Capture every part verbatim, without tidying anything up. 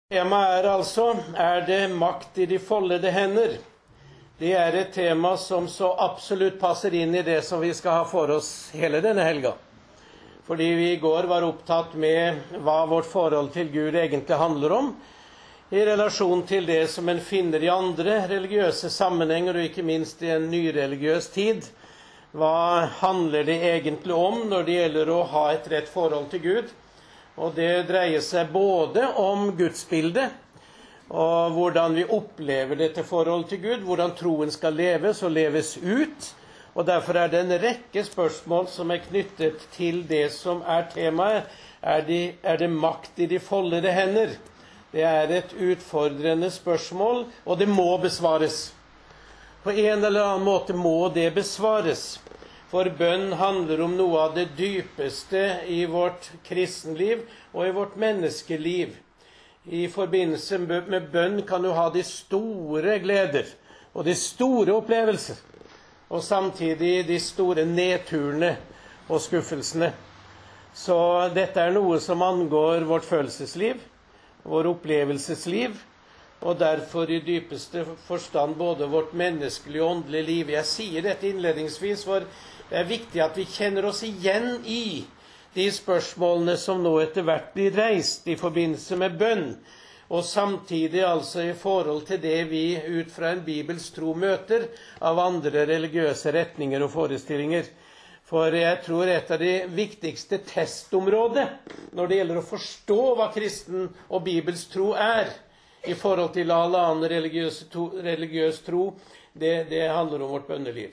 Temaet er altså, er det makt i de foldede hender? Det er et tema som så absolutt passer inn i det som vi skal ha for oss hele denne helga. Fordi vi i går var opptatt med hva vårt forhold til Gud egentlig handler om, i relasjon til det som en finner i andre religiøse sammenhenger, og ikke minst i en nyreligiøs tid. Hva handler det egentlig om når det gjelder å ha et rett forhold til Gud? Og det dreier seg både om gudsbildet, og hvordan vi opplever dette forholdet til Gud, hvordan troen skal leves og leves ut. Og derfor er det en rekke spørsmål som er knyttet til det som er temaet. Er det, er det makt i de foldede hender? Det er et utfordrende spørsmål, og det må besvares. På en eller annen måte må det besvares. For bønn handler om noe av det dypeste i vårt kristenliv og i vårt menneskeliv. I forbindelse med bønn kan du ha de store gleder og de store opplevelser, og samtidig de store nedturene og skuffelsene. Så dette er noe som angår vårt følelsesliv, vår opplevelsesliv, og derfor i dypeste forstand både vårt menneskelige og åndelige liv. Jeg sier dette innledningsvis, for det er viktig at vi kjenner oss igjen i de spørsmålene som nå etter hvert blir reist i forbindelse med bønn, og samtidig altså i forhold til det vi ut fra en Bibels tro møter av andre religiøse retninger og forestillinger. For jeg tror et av de viktigste testområder når det gjelder å forstå hva kristen og Bibels tro er, i forhold til alle annen religiøs tro, religiøs tro det, det handler om vårt bønneliv.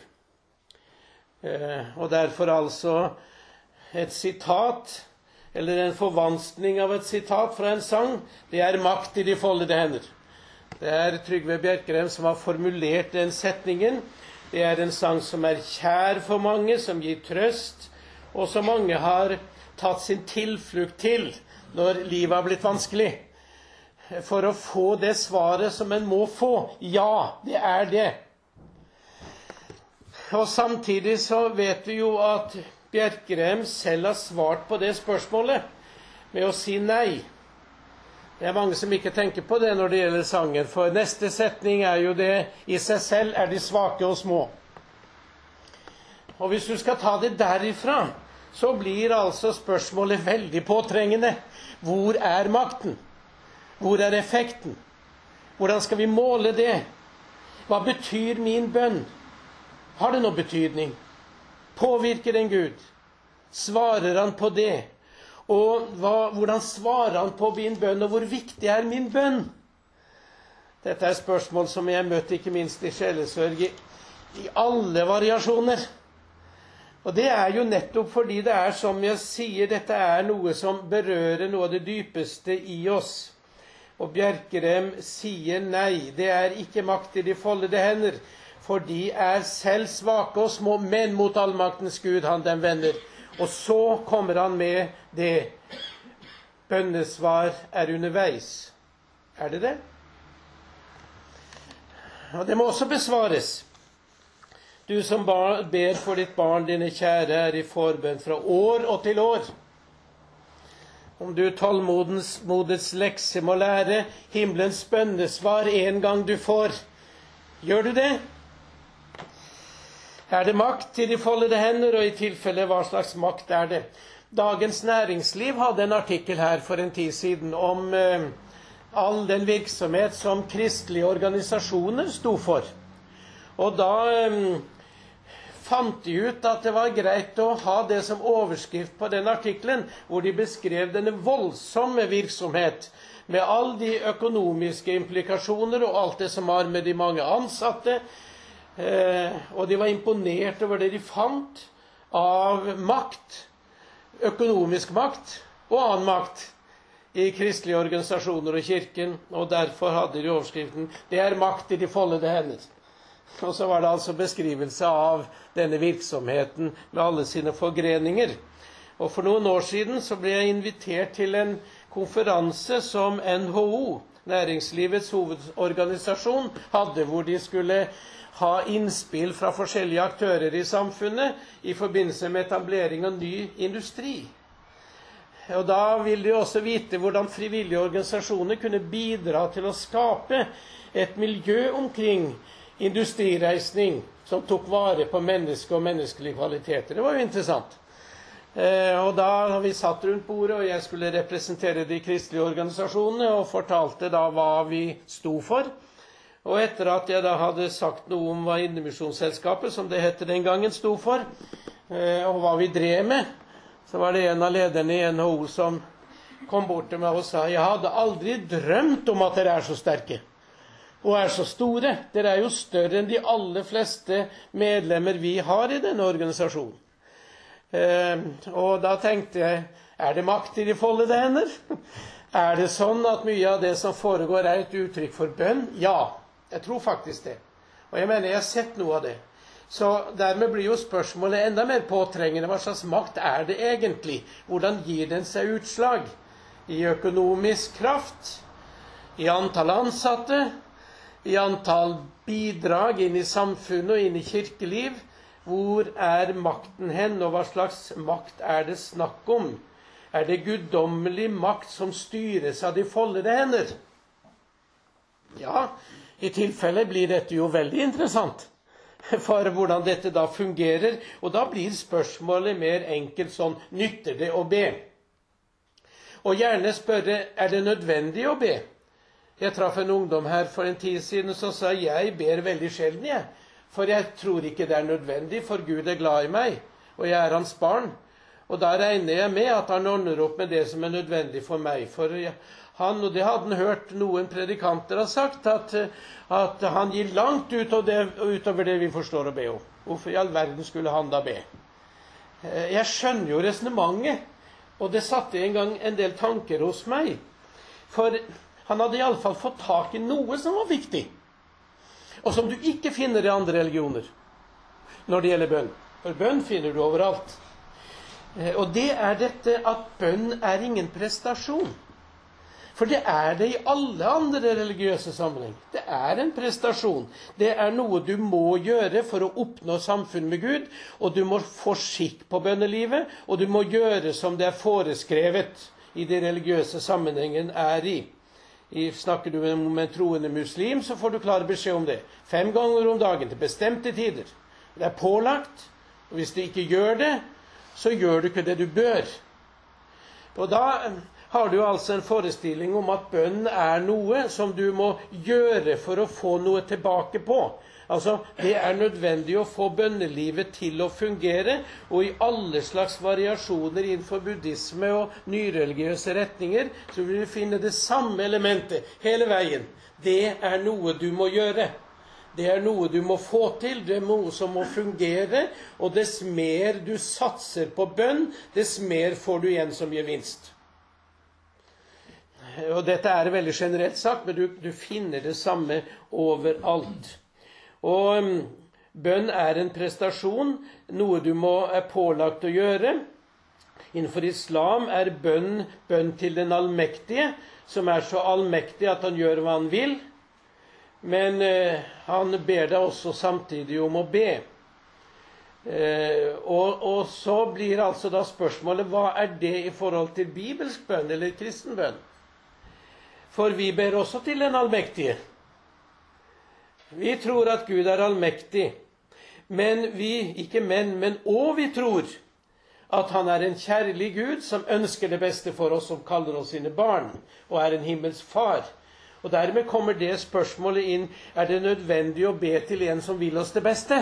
Eh, og derfor altså et sitat, eller en forvanskning av et sitat fra en sang, det er makt i de foldede hender. Det er Trygve Bjerkreim som har formulert den setningen. Det er en sang som er kjær for mange, som gir trøst, og som mange har tatt sin tilflukt til når livet har blitt vanskelig. For å få det svaret som en må få. Ja, det er det. Og samtidig så vet vi jo at Bjerkreim selv har svart på det spørsmålet med å si nei. Det er mange som ikke tenker på det når det gjelder sangen, for neste setning er jo det i seg selv er de svake og små. Og hvis du skal ta det derifra, så blir altså spørsmålet veldig påtrengende. Hvor er makten? Hvor er effekten? Hvordan skal vi måle det? Hva betyr min bønn? Har det noe betydning? Påvirker den Gud? Svarer han på det? Og hva, hvordan svarer han på min bønn, og hvor viktig er min bønn? Dette er spørsmål som jeg har møtt ikke minst i sjelesørg i, i alle variasjoner. Og det er jo nettopp fordi det er, som jeg sier, dette er noe som berører noe av det dypeste i oss. Og Bjerkreim sier nei, det er ikke makt i de foldede hender, for de er selv svake og små, men mot allmaktens Gud han dem vender. Og så kommer han med det. Bønnesvar er underveis. Er det det? Og det må også besvares. Du som ber for ditt barn, dine kjære, er i forbønn fra år og til år. Om du tålmodets lekse må lære, himmelens bønnesvar en gang du får. Gjør du det? Er det makt i de foldede hender, og i tilfelle hva slags makt er det? Dagens Næringsliv hadde en artikkel her for en tid siden om eh, all den virksomhet som kristelige organisasjoner sto for. Og da eh, fant de ut at det var greit å ha det som overskrift på den artikkelen, hvor de beskrev denne voldsomme virksomhet, med all de økonomiske implikasjoner og alt det som var med de mange ansatte. Eh, og de var imponert over det de fant av makt, økonomisk makt og annen makt i kristelige organisasjoner og kirken, og derfor hadde de overskriften «Det er makt i de foldede hender». Og så var det altså beskrivelse av denne virksomheten med alle sine forgreninger. Og for noen år siden så ble jeg invitert til en konferanse som N H O, Næringslivets hovedorganisasjon, hadde, hvor de skulle ha innspill fra forskjellige aktører i samfunnet i forbindelse med etablering av ny industri. Og da vil de også vite hvordan frivillige organisasjoner kunne bidra til å skape et miljø omkring industrireisning som tok vare på menneske og menneskelige kvaliteter. Det var jo interessant. Eh, og da har vi satt rundt bordet, og jeg skulle representere de kristelige organisasjonene, og fortalte da hva vi sto for. Og etter at jeg da hadde sagt noe om hva Indremisjonsselskapet, som det hette den gangen, sto for, eh, og hva vi drev med, så var det en av lederne i N H O som kom bort til meg og sa, jeg hadde aldri drømt om at dere er så sterke, og er så store. Dere er jo større enn de aller fleste medlemmer vi har i denne organisasjonen. Eh, og da tenkte jeg, er det makt i de foldede hender? Er det sånn at mye av det som foregår er et uttrykk for bønn? Ja, jeg tror faktisk det. Og jeg mener, jeg har sett noe av det. Så dermed blir jo spørsmålet enda mer påtrengende. Hva slags makt er det egentlig? Hvordan gir den seg utslag? I økonomisk kraft? I antall ansatte? I antall bidrag inn i samfunnet og inn i kirkeliv? Hvor er makten hen, og hva slags makt er det snakk om? Er det guddommelig makt som styres av de foldede hender? Ja, i tilfelle blir dette jo veldig interessant for hvordan dette da fungerer, og da blir spørsmålet mer enkelt sånn, nytter det å be? Og gjerne spørre, er det nødvendig å be? Jeg traff en ungdom her for en tid siden som sa, jeg ber veldig sjelden jeg, for jeg tror ikke det er nødvendig, for Gud er glad i meg, og jeg er hans barn. Og da regner jeg med at han ordner opp med det som er nødvendig for meg. For han, og det hadde han hørt noen predikanter ha sagt, at, at han gir langt utover det, utover det vi forstår å be om. Hvorfor i all verden skulle han da be? Jeg skjønner jo resonemanget, og det satte en gang en del tanker hos meg. For han hadde i alle fall fått tak i noe som var viktig, og som du ikke finner i andre religioner når det gjelder bønn. For bønn finner du overalt. Og det er dette at bønn er ingen prestasjon. For det er det i alle andre religiøse sammenheng. Det er en prestasjon. Det er noe du må gjøre for å oppnå samfunn med Gud, og du må få skikk på bønnelivet, og du må gjøre som det er foreskrevet i det religiøse sammenhengen er i. I, snakker du om en troende muslim, så får du klar beskjed om det. Fem ganger om dagen til bestemte tider. Det er pålagt, og hvis du ikke gjør det, så gjør du ikke det du bør. Og da har du altså en forestilling om at bønn er noe som du må gjøre for å få noe tilbake på. Altså, det er nødvendig å få bønnelivet til å fungere, og i alle slags variasjoner innenfor buddhisme og nyreligiøse retninger, så vil du finne det samme elementet hele veien. Det er noe du må gjøre. Det er noe du må få til, det er noe som må fungere, og dess mer du satser på bønn, dess mer får du igjen som gevinst. Og dette er veldig generelt sagt, men du, du finner det samme overalt. Og um, bønn er en prestasjon, noe du må er pålagt å gjøre. Innenfor islam er bønn bønn til den allmektige, som er så allmektig at han gjør hva han vil. Men eh, han ber deg også samtidig om å be. Eh, og, og så blir altså da spørsmålet, hva er det i forhold til bibelsk bønn eller kristen bønn? For vi ber også til den allmektige. Vi tror at Gud er allmektig. Men vi, ikke men, men og vi tror at han er en kjærlig Gud som ønsker det beste for oss, som kaller oss sine barn, og er en himmels far. Og dermed kommer det spørsmålet inn, er det nødvendig å be til en som vil oss det beste?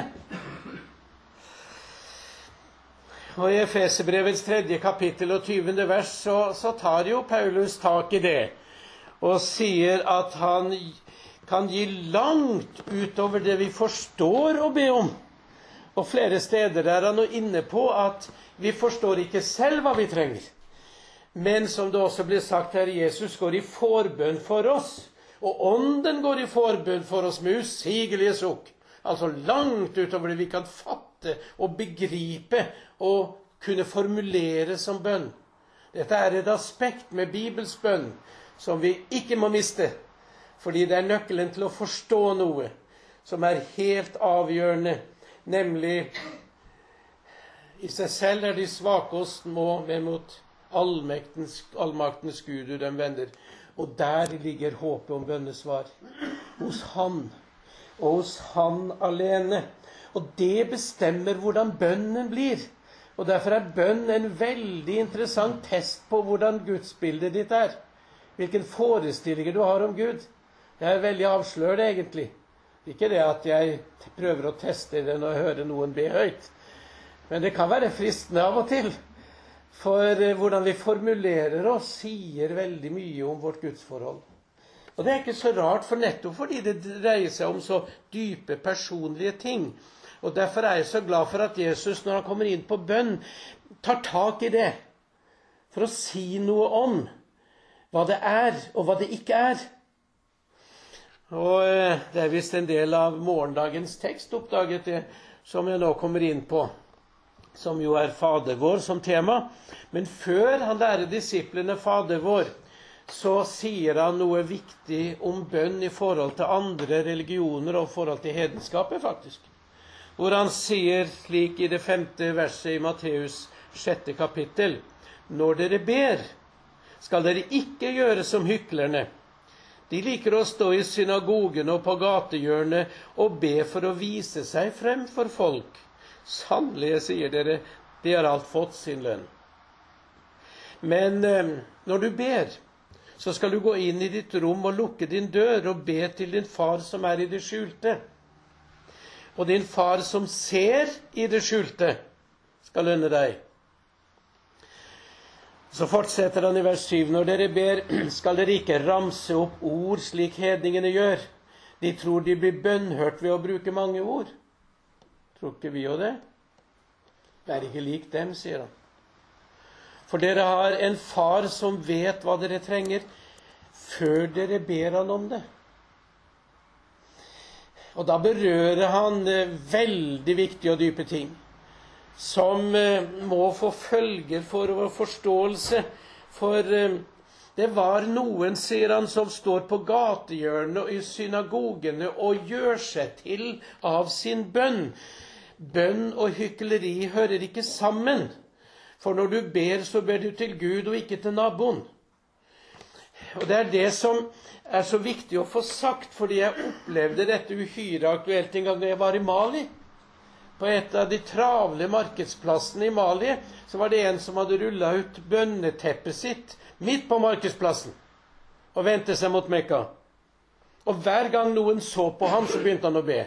Og i Efeserbrevets tredje kapittel og tyvende vers, så, så tar jo Paulus tak i det, og sier at han kan gi langt utover det vi forstår å be om. Og flere steder er han nå inne på at vi forstår ikke selv hva vi trenger. Men som det også blir sagt her, Jesus går i forbønn for oss. Og ånden går i forbønn for oss med usigelige sukk. Altså langt utover det vi kan fatte og begripe og kunne formulere som bønn. Dette er et aspekt med Bibels bønn som vi ikke må miste. Fordi det er nøkkelen til å forstå noe som er helt avgjørende. Nemlig, i seg selv er de svake og små, men mot allmaktens, allmaktens Gud du dem vender. Og der ligger håpet om bønnesvar. Hos han, og hos han alene. Og det bestemmer hvordan bønnen blir. Og derfor er bønn en veldig interessant test på hvordan gudsbildet ditt er. Hvilken forestillinger du har om Gud. Det er veldig avslørende egentlig. Ikke det at jeg prøver å teste det når jeg hører noen be høyt. Men det kan være fristende av og til. For hvordan vi formulerer oss sier veldig mye om vårt gudsforhold. Og det er ikke så rart, for nettopp fordi det dreier seg om så dype personlige ting. Og derfor er jeg så glad for at Jesus, når han kommer inn på bønn, tar tak i det. For å si noe om hva det er, og hva det ikke er. Og det er vist en del av morgendagens tekst oppdaget det, som jeg nå kommer inn på. Som jo er Fader vår som tema. Men før han lærer disiplene Fader vår, så sier han noe viktig om bønn i forhold til andre religioner og i forhold til hedenskapet faktisk. Hvor han sier slik i det femte verset i Matteus sjette kapittel: Når dere ber, skal dere ikke gjøre som hyklerne. De liker å stå i synagogene og på gatehjørnet og be for å vise seg frem for folk. Sannelig, jeg sier dere, de har alt fått sin lønn. Men eh, når du ber, så skal du gå inn i ditt rom og lukke din dør og be til din far som er i det skjulte. Og din far som ser i det skjulte, skal lønne deg. Så fortsetter han i vers syv. Når dere ber, skal dere ikke ramse opp ord slik hedningene gjør. De tror de blir bønnhørt ved å bruke mange ord. Tror ikke vi jo det? Det er ikke lik dem, sier han. For dere har en far som vet hva dere trenger, før dere ber han om det. Og da berører han veldig viktige og dype ting, som må få følger for vår forståelse. For det var noen, sier han, som står på gatehjørnet og i synagogene og gjør seg til av sin bønn. Bønn og hykleri hører ikke sammen. For når du ber, så ber du til Gud og ikke til naboen. Og det er det som er så viktig å få sagt, fordi jeg opplevde dette uhyre aktuelt en gang da jeg var i Mali. På et av de travle markedsplassene i Mali, så var det en som hadde rullet ut bønneteppet sitt midt på markedsplassen og vendte seg mot Mekka. Og hver gang noen så på ham, så begynte han å be.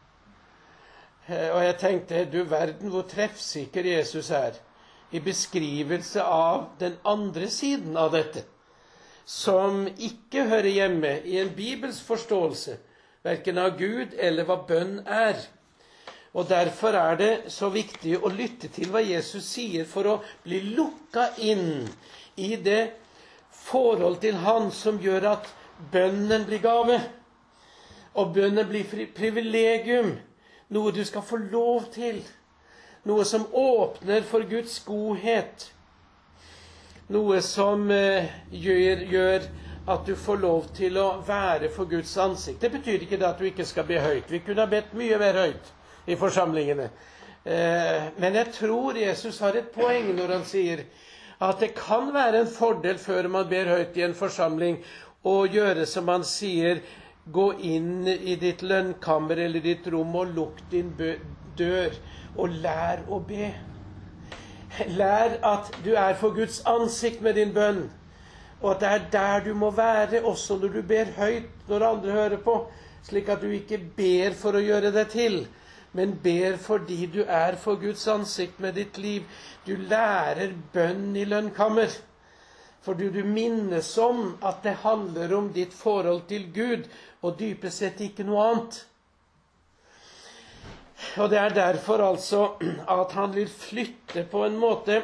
Og jeg tenkte, du verden hvor treffsikker Jesus er i beskrivelse av den andre siden av dette, som ikke hører hjemme i en Bibels forståelse, hverken av Gud eller hva bønn er. Og derfor er det så viktig å lytte til hva Jesus sier for å bli lukket inn i det forhold til han som gjør at bønnen blir gave, og bønnen blir privilegium, noe du skal få lov til, noe som åpner for Guds godhet, noe som eh, gjør, gjør at du får lov til å være for Guds ansikt. Det betyr ikke det at du ikke skal be høyt. Vi kunne ha bedt mye mer høyt i forsamlingene. Eh, men jeg tror Jesus har et poeng når han sier at det kan være en fordel før man ber høyt i en forsamling å gjøre som han sier, gå inn i ditt lønnkammer eller ditt rom og lukk din dør og lær å be. Lær at du er for Guds ansikt med din bønn, og at det er der du må være også når du ber høyt når andre hører på, slik at du ikke ber for å gjøre det til, men ber fordi du er for Guds ansikt med ditt liv. Du lærer bønn i lønnkammer, for du, du minnes om at det handler om ditt forhold til Gud, og dypest sett ikke noe annet. Og det er derfor altså at han vil flytte på en måte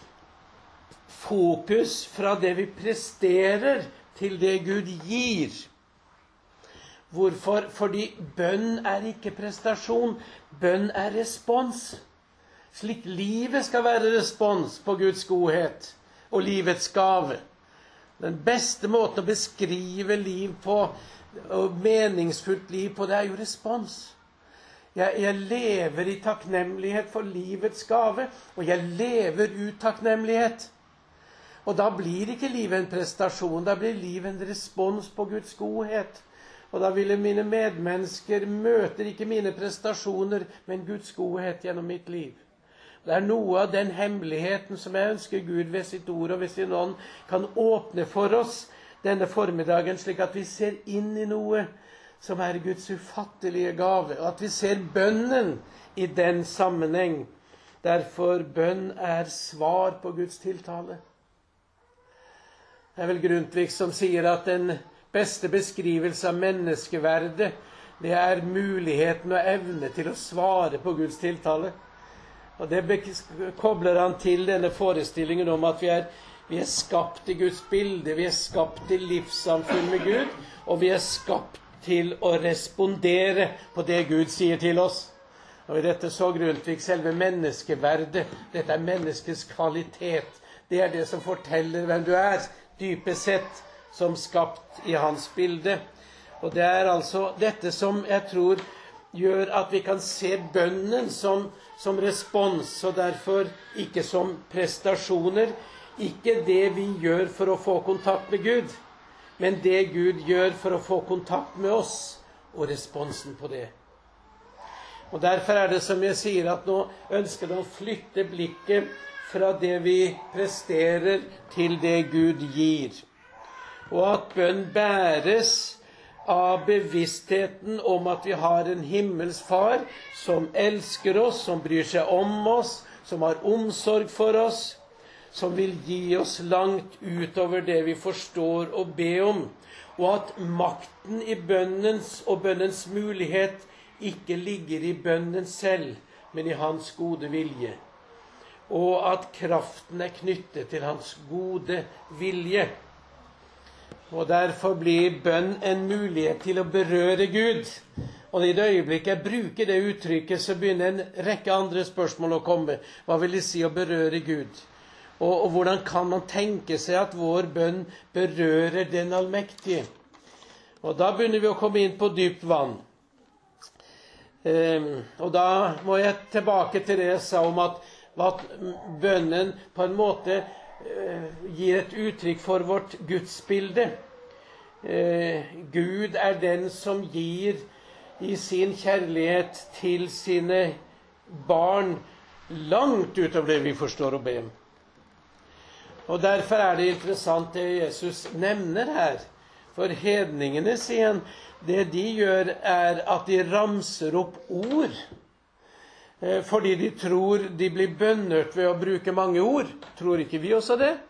fokus fra det vi presterer til det Gud gir. Hvorfor? Fordi bønn er ikke prestasjon, bønn er respons. Slik livet skal være respons på Guds godhet og livets gave. Den beste måten å beskrive liv på, og meningsfullt liv på, det er jo respons. Jeg, jeg lever i takknemlighet for livets gave, og jeg lever ut takknemlighet. Og da blir ikke livet en prestasjon, da blir livet en respons på Guds godhet. Og da ville mine medmennesker møter ikke mine prestasjoner, men Guds godhet gjennom mitt liv. Det er noe av den hemmeligheten som jeg ønsker Gud ved sitt ord og ved sin ånd kan åpne for oss denne formiddagen, slik at vi ser inn i noe som er Guds ufattelige gave, og at vi ser bønnen i den sammenheng. Derfor bønn er svar på Guds tiltale. Det er vel Grundtvig som sier at den beste beskrivelse av menneskeverdet, det er muligheten og evne til å svare på Guds tiltale. Og det kobler han til denne forestillingen om at vi er, vi er skapt i Guds bilde, vi er skapt til livssamfunn med Gud, og vi er skapt til å respondere på det Gud sier til oss. Og i dette så Grundtvig selve menneskeverdet, dette er menneskets kvalitet. Det er det som forteller hvem du er, dypest sett, som skapt i hans bilde. Og det er altså dette som jeg tror gjør at vi kan se bønnen som, som respons, og derfor ikke som prestasjoner. Ikke det vi gjør for å få kontakt med Gud, men det Gud gjør for å få kontakt med oss, og responsen på det. Og derfor er det som jeg sier, at nå ønsker jeg å flytte blikket fra det vi presterer til det Gud gir. Og at bønn bæres av bevisstheten om at vi har en himmels far som elsker oss, som bryr seg om oss, som har omsorg for oss, som vil gi oss langt utover det vi forstår og be om, og at makten i bønnens og bønnens mulighet ikke ligger i bønnen selv, men i hans gode vilje, og at kraften er knyttet til hans gode vilje. Og derfor blir bønn en mulighet til å berøre Gud. Og i det øyeblikket jeg bruker det uttrykket, så begynner en rekke andre spørsmål å komme. Hva vil det si å berøre Gud? Og, og hvordan kan man tenke seg at vår bønn berører den allmektige? Og da begynner vi å komme inn på dypt vann. Um, og da må jeg tilbake til det jeg sa om at, at bønnen på en måte gir et uttrykk for vårt gudsbilde. Eh, Gud er den som gir i sin kjærlighet til sine barn langt utover det vi forstår å be om. Og derfor er det interessant det Jesus nevner her. For hedningene, sier han, det de gjør er at de ramser opp ord. Fordi de tror de blir bønnert ved å bruke mange ord. Tror ikke vi også det?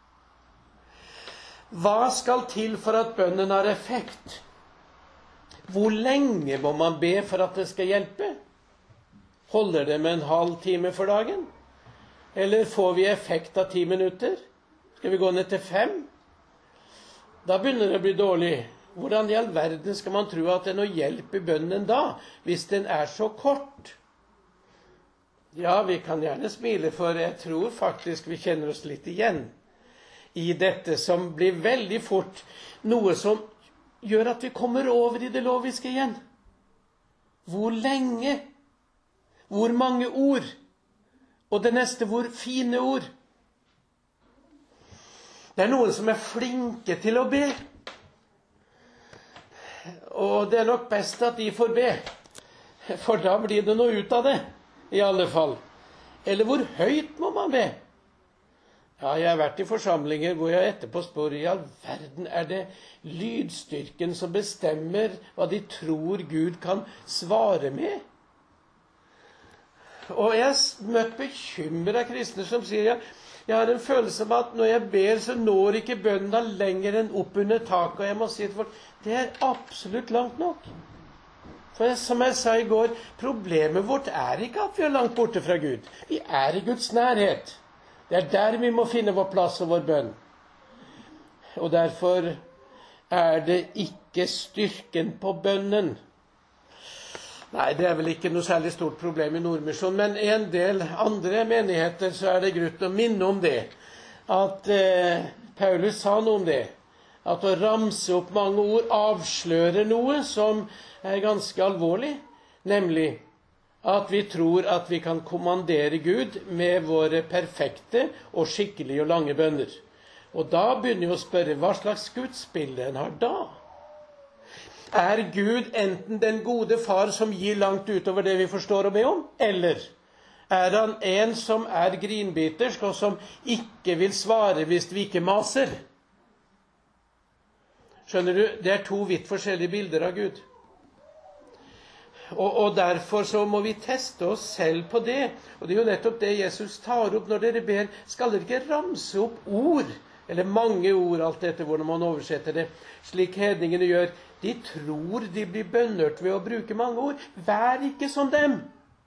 Hva skal til for at bønnen har effekt? Hvor lenge må man be for at det skal hjelpe? Holder det med en halv time for dagen? Eller får vi effekt av ti minutter? Skal vi gå ned til fem? Da begynner det å bli dårlig. Hvordan i all verden skal man tro at det er noe hjelp i bønnen da, hvis den er så kort? Ja, vi kan gjerne smile, for jeg tror faktisk vi kjenner oss litt igjen i dette som blir veldig fort noe som gjør at vi kommer over i det loviske igjen. Hvor lenge? Hvor mange ord? Og det neste, hvor fine ord? Det er noen som er flinke til å be. Og det er nok best at de får be, for da blir det noe ut av det. I alle fall. Eller hvor høyt må man be? Ja, jeg har vært i forsamlinger hvor jeg etterpå spør, i all verden, er det lydstyrken som bestemmer hva de tror Gud kan svare med? Og jeg har møtt bekymrede kristne som sier, ja, jeg har en følelse av at når jeg ber, så når ikke bønnen lenger enn opp under taket, og jeg må si til folk, det er absolutt langt nok. For som jeg sa i går, problemet vårt er ikke at vi er langt borte fra Gud. Vi er i Guds nærhet. Det er der vi må finne vår plass og vår bønn. Og derfor er det ikke styrken på bønnen. Nei, det er vel ikke noe særlig stort problem i Nordmisjon, men i en del andre menigheter så er det grunn å minne om det. At eh, Paulus sa noe om det. At å ramse opp mange ord avslører noe som er ganske alvorlig, nemlig at vi tror at vi kan kommandere Gud med våre perfekte og skikkelige og lange bønner. Og da begynner jeg å spørre, hva slags gudsbilde en har da? Er Gud enten den gode far som gir langt utover det vi forstår og be om, eller er han en som er grinbitersk, og som ikke vil svare hvis vi ikke maser? Skjønner du? Det er to vidt forskjellige bilder av Gud. Og, og derfor så må vi teste oss selv på det. Og det er jo nettopp det Jesus tar opp når dere ber. Skal dere ikke ramse opp ord, eller mange ord, alt etter hvordan man oversetter det, slik hedningene gjør? De tror de blir bønnhørt ved å bruke mange ord. Vær ikke som dem.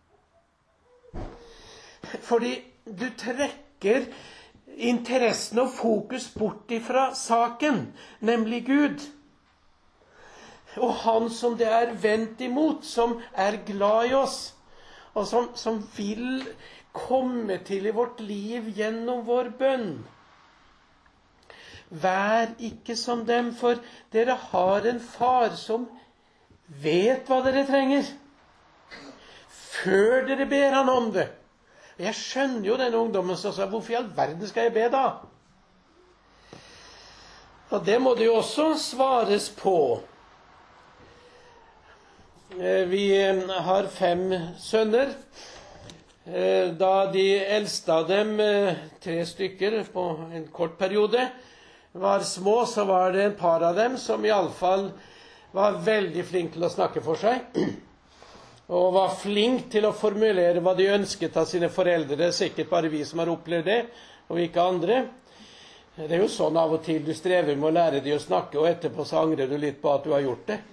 Fordi du trekker interessen og fokus bort ifra saken, nemlig Gud. Og han som det er vendt imot, som er glad i oss, og som, som vil komme til i vårt liv gjennom vår bønn. Vær ikke som dem, for dere har en far som vet hva dere trenger, før dere ber han om det. Jeg skjønner jo denne ungdommen som sa, hvorfor i all verden skal jeg be da? Og det må det jo også svares på. Vi har fem sønner. Da de eldste av dem, tre stykker på en kort periode, var små, så var det en par av dem som i alle fall var veldig flink til å snakke for seg, og var flink til å formulere hva de ønsket av sine foreldre. Det er sikkert bare vi som har opplevd det, og ikke andre. Det er jo sånn av og til du strever med å lære de å snakke, og etterpå så angrer du litt på at du har gjort det.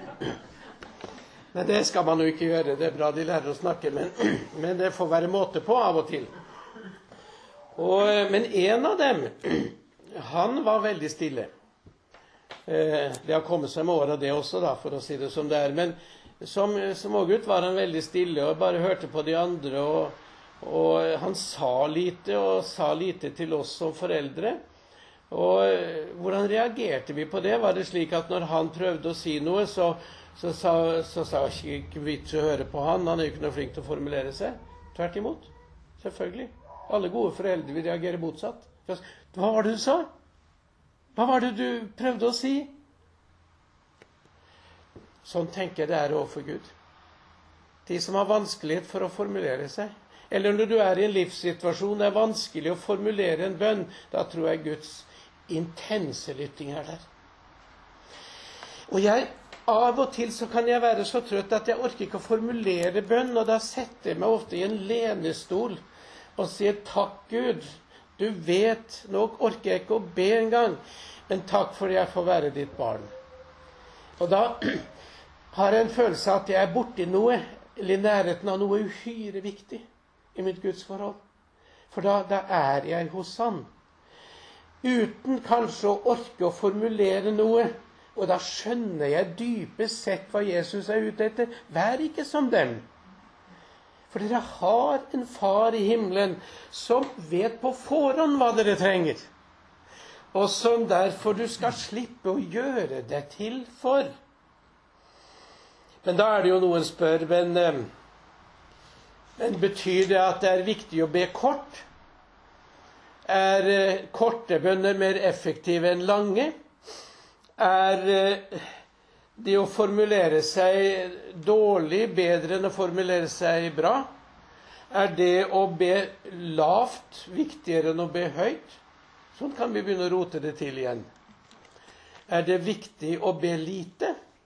Men det skal man jo ikke gjøre. Det er bra de lærer å snakke, men, men det får være måte på av og til. Og, men en av dem, han var veldig stille. Det har kommet seg med året det også, da, for å si det som det er. Men som smågutt var han veldig stille og bare hørte på de andre. Og, og han sa lite, og sa lite til oss som foreldre. Og hvordan reagerte vi på det? Var det slik at når han prøvde å si noe, så Så sa, så sa jeg ikke vits å høre på han. Han er jo ikke noe flink til å formulere seg. Tvert imot. Selvfølgelig. Alle gode foreldre vil reagere motsatt. Hva var det du sa? Hva var det du prøvde å si? Sånn tenker jeg det er overfor Gud. De som har vanskelighet for å formulere seg. Eller når du er i en livssituasjon det er vanskelig å formulere en bønn, da tror jeg Guds intense lytting er der. Og jeg Av og til så kan jeg være så trøtt at jeg orker ikke å formulere bønn, og da setter jeg meg ofte i en lenestol og sier takk Gud, du vet, nå orker jeg ikke å be en gang, men takk for jeg får være ditt barn. Og da har jeg en følelse av at jeg er borti noe, eller i nærheten av noe uhyre viktig i mitt gudsforhold. For da, da er jeg hos han. Uten kanskje å orke å formulere noe. Og da skjønner jeg dypest sett hva Jesus er ute etter. Vær ikke som dem. For dere har en far i himmelen som vet på forhånd hva dere trenger. Og som derfor du skal slippe å gjøre det til for. Men da er det jo noen spør, men, men betyr det at det er viktig å be kort? Er korte bønner mer effektive enn lange? Er det å formulere seg dårlig bedre enn å formulere seg bra? Er det å be lavt viktigere enn å be høyt? Sånn kan vi begynne å rote det til igjen. Er det viktig å be lite?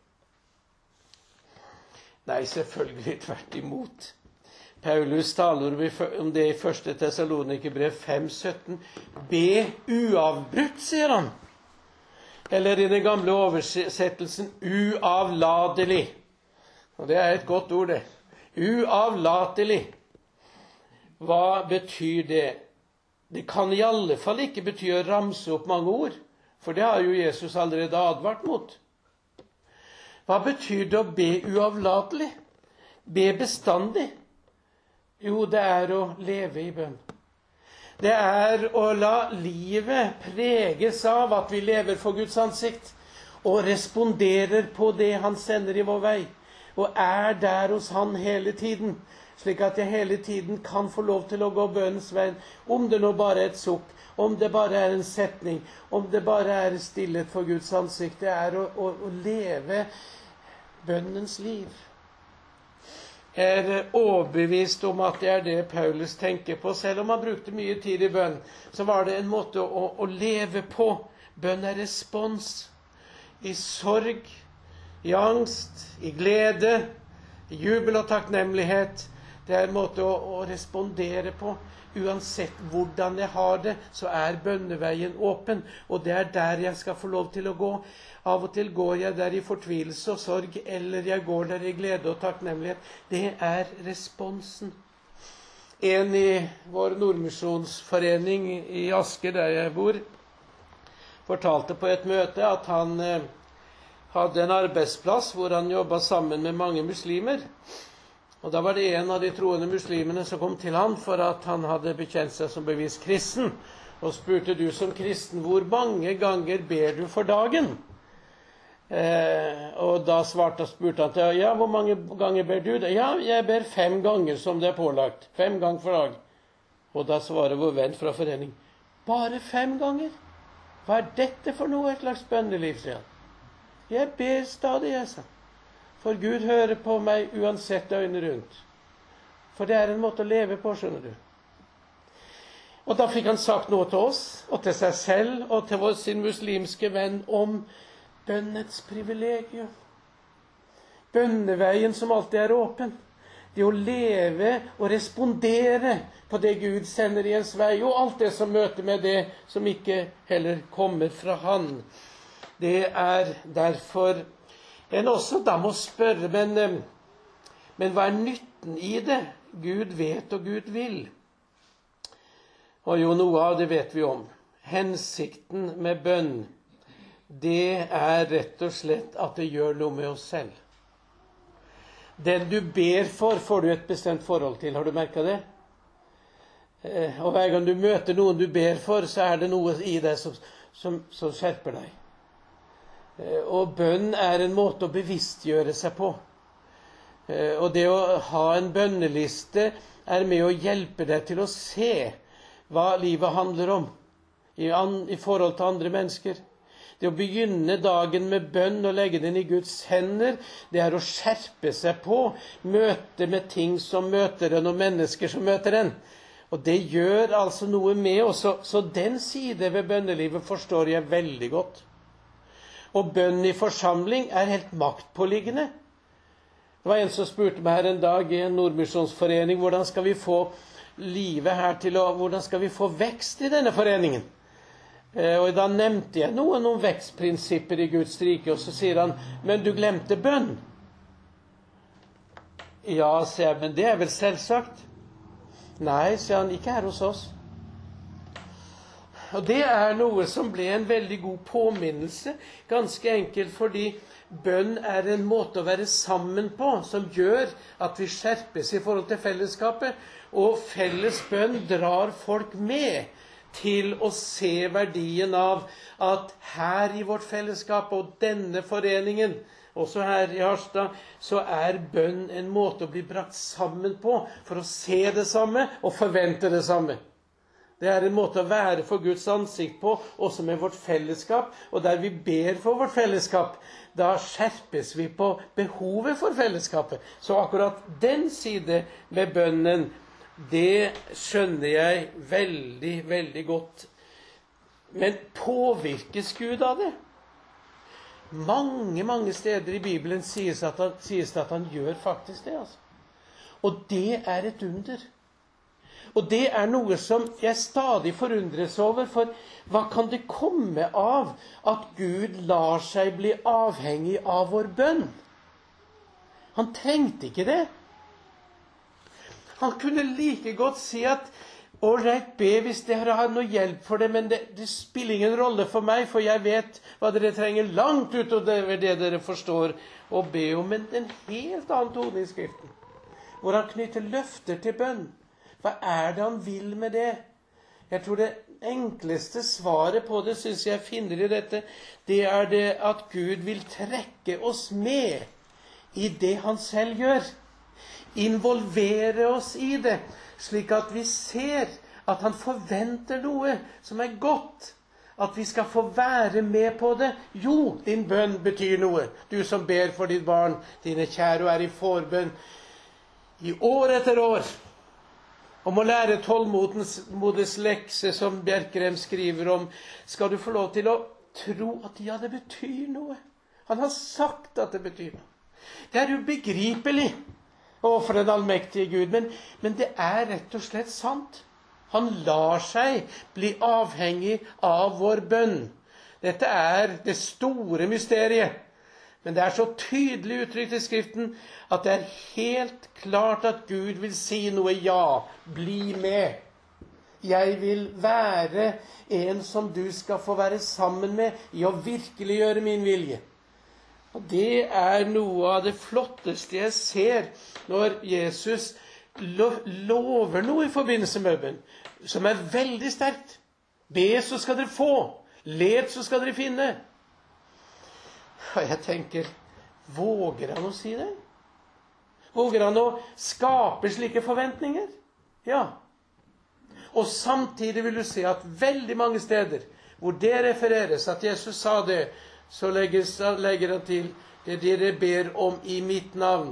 Nei, selvfølgelig tvert imot. Paulus taler om det i første Tessalonikerbrev fem sytten. Be uavbrutt, sier han. Eller i den gamle oversettelsen uavladelig. Og det er et godt ord, det. Uavlatelig. Hva betyr det? Det kan i alle fall ikke bety å ramse opp mange ord, for det har jo Jesus allerede advart mot. Hva betyr det å be uavlatelig? Be bestandig? Jo, det er å leve i bønn. Det er å la livet preges av at vi lever for Guds ansikt og responderer på det han sender i vår vei, og er der hos han hele tiden, slik at jeg hele tiden kan få lov til å gå bønnens vei, om det nå bare er et sukk, om det bare er en setning, om det bare er stillhet for Guds ansikt. Det er å, å, å leve bønnens liv. Jeg er overbevist om at det er det Paulus tenker på. Selv om han brukte mye tid i bønn, så var det en måte å, å leve på. Bønn er respons. I sorg, i angst, i glede, i jubel og takknemlighet. Det er en måte å, å respondere på. Uansett hvordan jeg har det, så er bønneveien åpen. Og det er der jeg skal få lov til å gå. Av og til går jeg der i fortvilelse og sorg, eller jeg går der i glede og takknemlighet. Det er responsen. En i vår Nordmisjonsforening i Asker, der jeg bor, fortalte på et møte at han eh, hadde en arbeidsplass hvor han jobbet sammen med mange muslimer. Og da var det en av de troende muslimene som kom til han for at han hadde bekjent seg som bevisst kristen, og spurte: du som kristen, hvor mange ganger ber du for dagen? Eh, og da svarte og spurte han til: ja, hvor mange ganger ber du det? Ja, jeg ber fem ganger som det er pålagt. Fem ganger for dag. Og da svarer vår venn fra forening: bare fem ganger? Hva er dette for noe, et slags bønneliv, sier han. Jeg ber stadig, jeg sa. For Gud hører på meg uansett øyne rundt. For det er en måte å leve på, skjønner du. Og da fikk han sagt noe til oss, og til seg selv, og til vår sin muslimske venn, om bønnets privilegium. Bønneveien som alltid er åpen. Det å leve og respondere på det Gud sender i ens vei, og alt det som møter med det som ikke heller kommer fra Han. Det er derfor en også da må spørre, men, men hva er nytten i det? Gud vet og Gud vil. Og jo, noe av det vet vi om. Hensikten med bønn, det er rett og slett at det gjør noe med oss selv. Den du ber for, får du et bestemt forhold til. Har du merket det? Og hver gang du møter noen du ber for, så er det noe i deg som, som, som skjerper deg. Og bønn er en måte å bevisstgjøre seg på. Og det å ha en bønneliste er med å hjelpe deg til å se hva livet handler om i, an, i forhold til andre mennesker. Det å begynne dagen med bønn og legge den i Guds hender, det er å skjerpe seg på møte med ting som møter en, og mennesker som møter en. Og det gjør altså noe med oss. Så, så den side ved bønnelivet forstår jeg veldig godt. Og bønn i forsamling er helt maktpåliggende. Det var en som spurte meg her en dag i en Nordmisjonsforening, hvordan skal vi få livet her til å, hvordan skal vi få vekst i denne foreningen? Eh, og da nevnte jeg noen, noen vekstprinsipper i Guds rike, og så sier han: men du glemte bønn. Ja, sier jeg, men det er vel selvsagt. Nei, sier han, ikke her hos oss. Og det er noe som ble en veldig god påminnelse, ganske enkelt fordi bønn er en måte å være sammen på, som gjør at vi skjerpes i forhold til fellesskapet, og felles bønn drar folk med til å se verdien av at her i vårt fellesskap og denne foreningen, også her i Harstad, så er bønn en måte å bli brakt sammen på for å se det samme og forvente det samme. Det er en måte å være for Guds ansikt på, også med vårt fellesskap. Og der vi ber for vårt fellesskap, da skjerpes vi på behovet for fellesskapet. Så akkurat den side med bønnen, det skjønner jeg veldig, veldig godt. Men påvirkes Gud av det? Mange, mange steder i Bibelen sies at han, sies at han gjør faktisk det. Altså. Og det er et under. Og det er noe som jeg stadig forundres over, for hva kan det komme av at Gud lar seg bli avhengig av vår bønn? Han trengte ikke det. Han kunne like godt si at ålreit, be hvis dere har noe hjelp for det, men det, det spiller ingen rolle for meg, for jeg vet hva dere trenger langt utover det dere forstår å be om. Men en helt annen tone i Skriften, hvor han knytter løfter til bønn. Hva er det han vil med det? Jeg tror det enkleste svaret på det, synes jeg finner i dette, det er det at Gud vil trekke oss med i det han selv gjør. Involvere oss i det, slik at vi ser at han forventer noe som er godt. At vi skal få være med på det. Jo, din bønn betyr noe. Du som ber for ditt barn, dine kjære, og er i forbønn i år etter år. Om å lære tålmodens lekse, som Bjerkreim skriver om, skal du få lov til å tro at ja, det betyr noe. Han har sagt at det betyr noe. Det er ubegripelig overfor den allmektige Gud, men, men det er rett og slett sant. Han lar seg bli avhengig av vår bønn. Dette er det store mysteriet. Men det er så tydelig uttrykt i Skriften at det er helt klart at Gud vil si noe. Ja, bli med. Jeg vil være en som du skal få være sammen med i å virkelig gjøre min vilje. Og det er noe av det flotteste jeg ser når Jesus lover noe i forbindelse med bønn, som er veldig sterkt. Be, så skal dere få. Let, så skal dere finne. Og jeg tenker, våger han å si det? Våger han å skape slike forventninger? Ja. Og samtidig vil du se at veldig mange steder hvor det refereres at Jesus sa det, så legges, legger han til det dere ber om i mitt navn.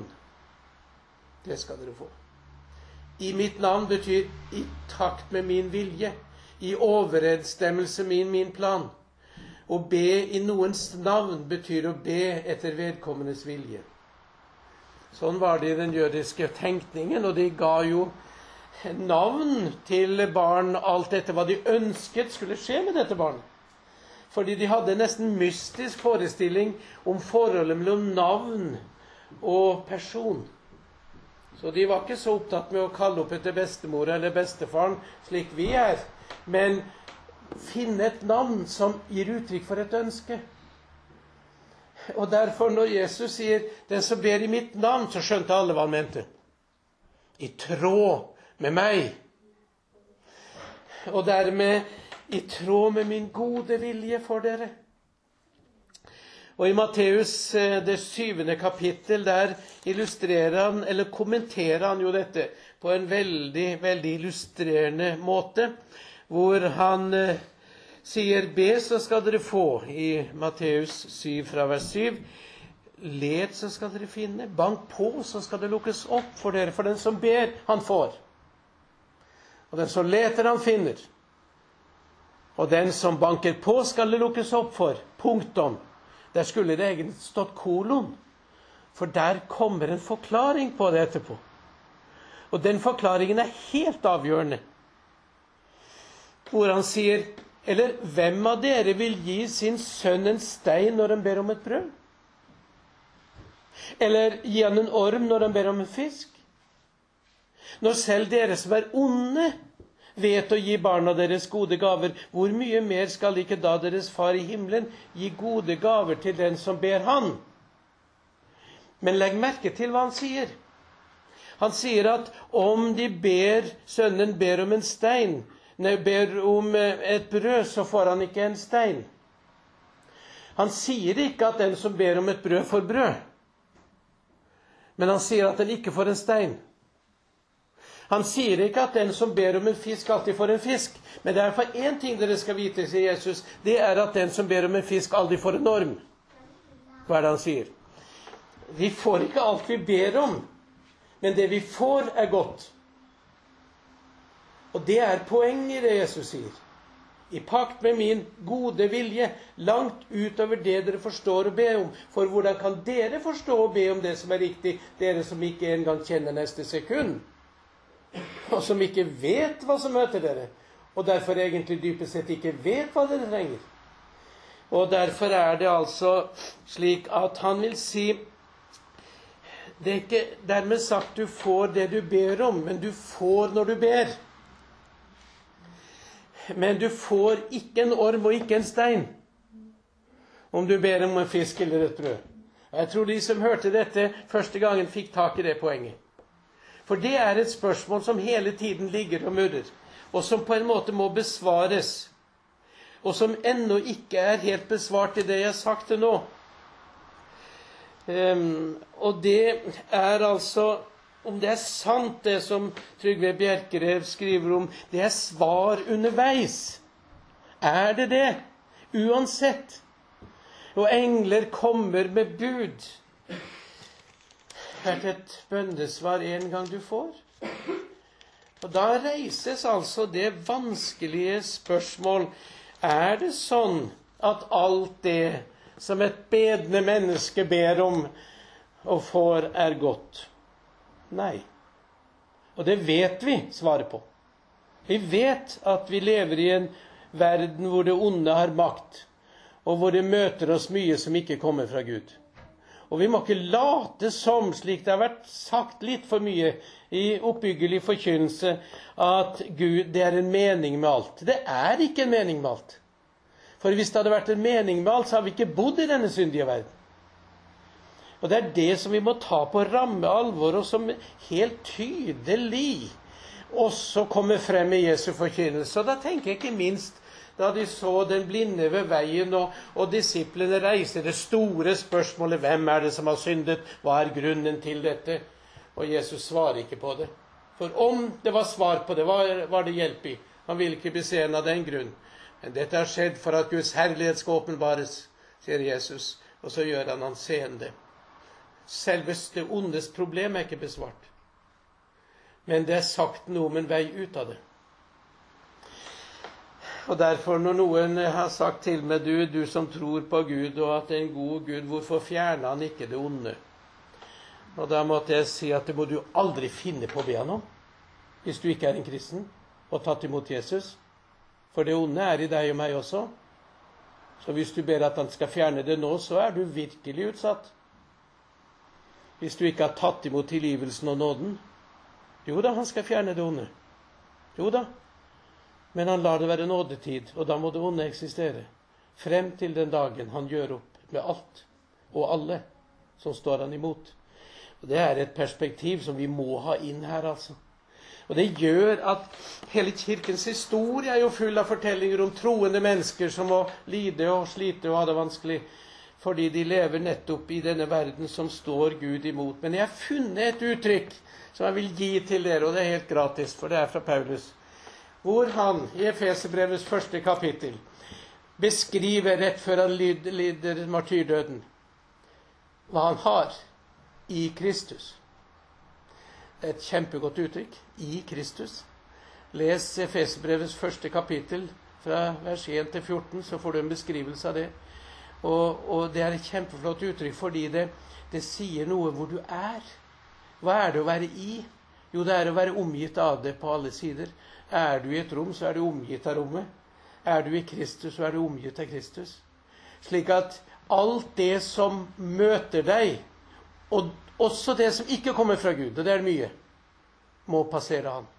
Det skal dere få. I mitt navn betyr i takt med min vilje, i overensstemmelse med min plan. Å be i noens navn betyr å be etter vedkommendes vilje. Sånn var det i den jødiske tenkningen, og de ga jo navn til barn, alt dette hva de ønsket skulle skje med dette barnet. Fordi de hadde nesten mystisk forestilling om forholdet mellom navn og person. Så de var ikke så opptatt med å kalle opp etter bestemor eller bestefaren, slik vi er, men finne et navn som gir uttrykk for et ønske. Og derfor når Jesus sier, den som ber i mitt navn, så skjønte alle hva han mente. I tråd med meg. Og dermed i tråd med min gode vilje for dere. Og i Matteus, det syvende kapittel, der illustrerer han, eller kommenterer han jo dette på en veldig, veldig illustrerende måte, hvor han eh, sier, be, så skal dere få, i Matteus syv fra vers syv. Let, så skal dere finne. Bank på, så skal det lukkes opp for dere. For den som ber, han får. Og den som leter, han finner. Og den som banker på, skal det lukkes opp for. Punktum. Der skulle det egentlig stått kolon. For der kommer en forklaring på det etterpå. Og den forklaringen er helt avgjørende. Hvor han sier, eller hvem av dere vil gi sin sønn en stein når han ber om et brød? Eller gi han en orm når han ber om en fisk? Når selv dere som er onde vet å gi barna deres gode gaver, hvor mye mer skal ikke da deres far i himmelen gi gode gaver til den som ber han? Men legg merke til hva han sier. Han sier at om de ber, sønnen ber om en stein, nei, ber om et brød, så får han ikke en stein. Han sier ikke at den som ber om et brød får brød. Men han sier at den ikke får en stein. Han sier ikke at den som ber om en fisk alltid får en fisk. Men det er for en ting dere skal vite, sier Jesus. Det er at den som ber om en fisk aldri får en orm. Hva er det han sier? Vi får ikke alt vi ber om. Men det vi får er godt. Og det er poenget i det Jesus sier. I pakt med min gode vilje, langt utover det dere forstår å be om. For hvordan kan dere forstå å be om det som er riktig, dere som ikke engang kjenner neste sekund? Og som ikke vet hva som møter dere, og derfor egentlig dypest sett ikke vet hva dere trenger. Og derfor er det altså slik at han vil si, det er ikke dermed sagt du får det du ber om, men du får når du ber. Men du får ikke en orm og ikke en stein, om du ber om en fisk eller et brød. Jeg tror de som hørte dette første gangen fikk tak i det poenget. For det er et spørsmål som hele tiden ligger og murrer, og som på en måte må besvares, og som ennå ikke er helt besvart i det jeg har sagt til nå. Um, og det er altså om det er sant, det som Trygve Bjerkerev skriver om, det er svar underveis. Er det det? Uansett. Og engler kommer med bud. Er det et bønnesvar en gang du får? Og da reises altså det vanskelige spørsmål. Er det sånn at alt det som et bedende menneske ber om og får, er godt? Nei. Og det vet vi svaret på. Vi vet at vi lever i en verden hvor det onde har makt, og hvor det møter oss mye som ikke kommer fra Gud. Og vi må ikke late som, slik det har vært sagt litt for mye i oppbyggelig forkynnelse, at Gud, det er en mening med alt. Det er ikke en mening med alt. For hvis det hadde vært en mening med alt, så har vi ikke bodd i denne syndige verden. Og det er det som vi må ta på ramme alvor, og som helt tydelig også kommer frem i Jesu forkynnelse. Og da tenker jeg ikke minst da de så den blinde ved veien, og, og disiplene reiser det store spørsmålet, hvem er det som har syndet? Hva er grunnen til dette? Og Jesus svarer ikke på det. For om det var svar på det, var, var det hjelp i. Han ville ikke bli seende av den grunn. Men dette har skjedd for at Guds herlighet skal åpenbares, sier Jesus. Og så gjør han han seende. Selveste ondes problem er ikke besvart. Men det er sagt noe om en vei ut av det. Og derfor når noen har sagt til meg, du, du som tror på Gud, og at det er en god Gud, hvorfor fjerner han ikke det onde? Og da måtte jeg si at det må du aldri finne på å be han om, hvis du ikke er en kristen, og tatt imot Jesus. For det onde er i deg og meg også. Så hvis du ber at han skal fjerne det nå, så er du virkelig utsatt. Hvis du ikke har tatt imot tilgivelsen og nåden. Jo da, han skal fjerne det onde. Jo da. Men han lar det være nådetid, og da må det onde eksistere. Frem til den dagen han gjør opp med alt og alle som står han imot. Og det er et perspektiv som vi må ha inn her, altså. Og det gjør at hele kirkens historie er jo full av fortellinger om troende mennesker som må lide og slite og ha det vanskelig, fordi de lever nettopp i denne verden som står Gud imot. Men jeg har funnet et uttrykk som jeg vil gi til dere, og det er helt gratis, for det er fra Paulus, hvor han i Efeserbrevets første kapittel beskriver rett før han lider martyrdøden hva han har i Kristus. Det er et kjempegodt uttrykk. I Kristus. Les Efeserbrevets første kapittel fra vers én til fjorten, så får du en beskrivelse av det. Og, og det er et kjempeflott uttrykk, fordi det, det sier noe hvor du er. Hva er det å være i? Jo, det er å være omgitt av det på alle sider. Er du i et rom, så er du omgitt av rommet. Er du i Kristus, så er du omgitt av Kristus. Slik at alt det som møter deg, og også det som ikke kommer fra Gud, og det er mye, må passere han.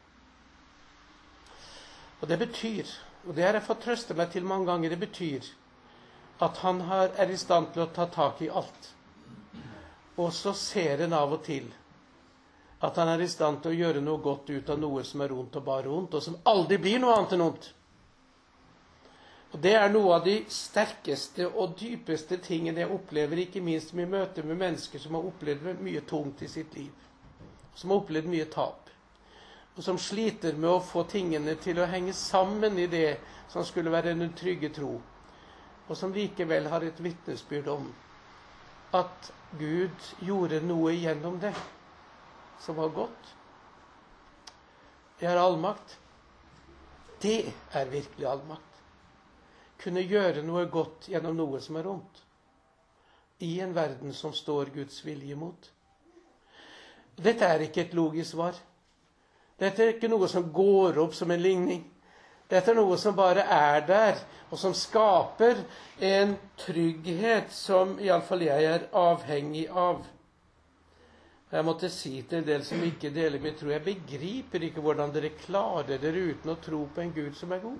Og det betyr, og det har jeg fått trøste meg til mange ganger, det betyr at han er i stand til å ta tak i alt. Og så ser en av og til at han er i stand til å gjøre noe godt ut av noe som er ondt og bare ondt, og som aldri blir noe annet enn ondt. Og det er noe av de sterkeste og dypeste tingene jeg opplever, ikke minst i møte med mennesker som har opplevd mye tungt i sitt liv, som har opplevd mye tap, og som sliter med å få tingene til å henge sammen i det som skulle være en trygge tro, og som likevel har et vitnesbyrd om at Gud gjorde noe gjennom det som var godt. Det er allmakt. Det er virkelig allmakt. Kunne gjøre noe godt gjennom noe som er ondt. I en verden som står Guds vilje mot. Dette er ikke et logisk svar. Dette er ikke noe som går opp som en ligning. Dette er noe som bare er der, og som skaper en trygghet som i alle fall jeg er avhengig av. Jeg måtte si til en del som ikke deler min tro, jeg begriper ikke hvordan dere klarer dere uten å tro på en Gud som er god.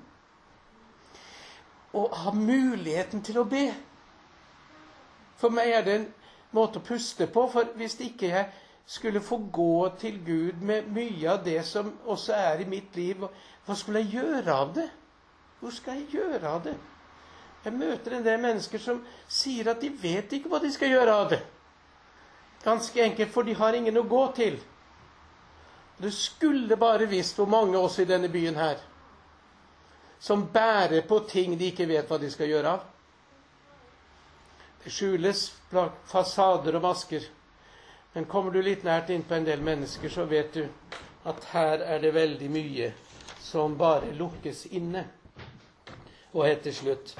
Og ha muligheten til å be. For meg er det en måte å puste på, for hvis ikke jeg skulle få gå til Gud med mye av det som også er i mitt liv, hva skulle jeg gjøre av det? Hvor skal jeg gjøre av det? Jeg møter en del mennesker som sier at de vet ikke hva de skal gjøre av det. Ganske enkelt, for de har ingen å gå til. Du skulle bare visst hvor mange av oss i denne byen her som bærer på ting de ikke vet hva de skal gjøre av. Det skjules bak fasader og masker. Men kommer du litt nært inn på en del mennesker, så vet du at her er det veldig mye som bare lukkes inne. Og helt til slutt.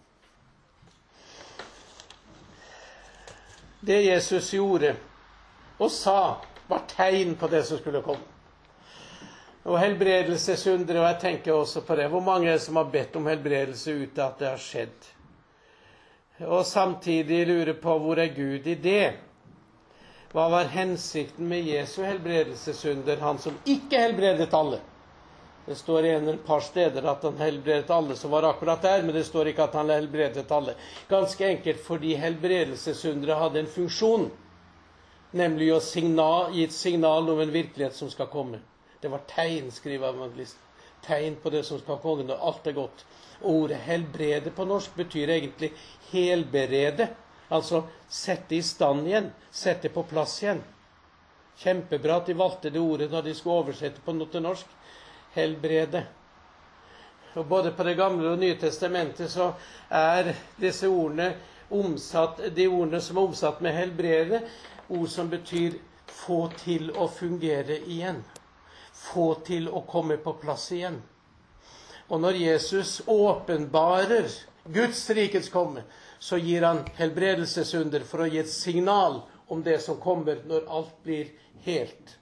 Det Jesus gjorde og sa, var tegn på det som skulle komme. Og helbredelsesundre, og jeg tenker også på det. Hvor mange er det som har bedt om helbredelse ute at det har skjedd? Og samtidig lurer på hvor er Gud i det? Hva var hensikten med Jesu helbredelsesunder, han som ikke helbredet alle? Det står i en par steder at han helbredet alle som var akkurat der, men det står ikke at han helbredet alle. Ganske enkelt fordi helbredelsesundere hadde en funksjon, nemlig å signal, gi et signal om en virkelighet som skal komme. Det var tegn, skriver evangelisten. Tegn på det som skal komme når alt er godt. Ordet helbrede på norsk betyr egentlig helberede. Altså sette i stand igjen, sette på plass igjen. Kjempebra at de valgte det ordet da de skulle oversette på noe til norsk. Helbrede. Og både på det gamle og nye testamentet så er disse ordene omsatt, de ordene som er omsatt med helbrede, ord som betyr få til å fungere igjen. Få til å komme på plass igjen. Og når Jesus åpenbarer Guds rikets komme, så gir han helbredelsesunder for å gi et signal om det som kommer når alt blir helt.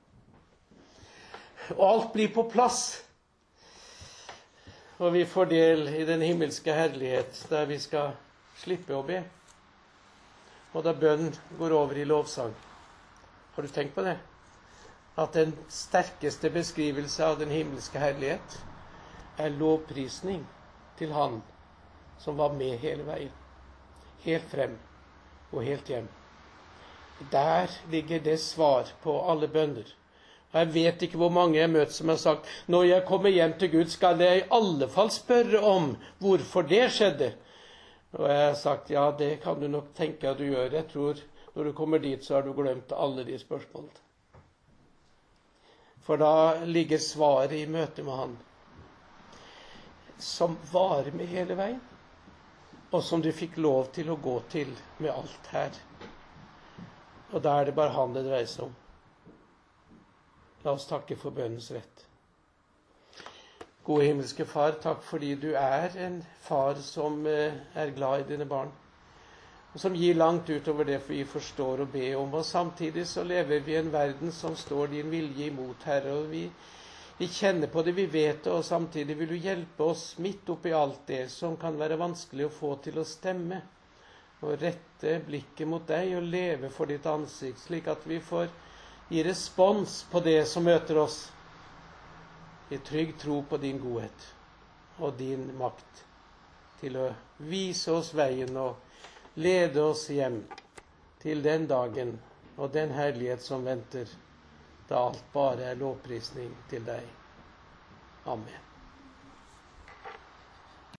Og alt blir på plass. Og vi får del i den himmelske herlighet, der vi skal slippe å be. Og da bønn går over i lovsang. Har du tenkt på det? At den sterkeste beskrivelse av den himmelske herlighet er lovprisning til han som var med hele veien. Helt frem og helt hjem. Der ligger det svar på alle bønner. Og jeg vet ikke hvor mange jeg har møtt som har sagt, når jeg kommer hjem til Gud, skal jeg i alle fall spørre om hvorfor det skjedde. Og jeg har sagt, ja, det kan du nok tenke at du gjør. Jeg tror når du kommer dit, så har du glemt alle de spørsmålene. For da ligger svaret i møte med han, som varer med hele veien, og som du fikk lov til å gå til med alt her. Og da er det bare han det dreier seg om. La oss takke for bønnens rett. Gode himmelske far, takk fordi du er en far som er glad i dine barn, og som gir langt utover det vi forstår å be om. Og samtidig så lever vi i en verden som står din vilje imot, Herre, og vi, vi kjenner på det, vi vet det, og samtidig vil du hjelpe oss midt oppi alt det som kan være vanskelig å få til å stemme, og rette blikket mot deg og leve for ditt ansikt, slik at vi får gi respons på det som møter oss, i trygg tro på din godhet og din makt til å vise oss veien og lede oss hjem til den dagen og den herlighet som venter, da alt bare er lovprisning til deg. Amen.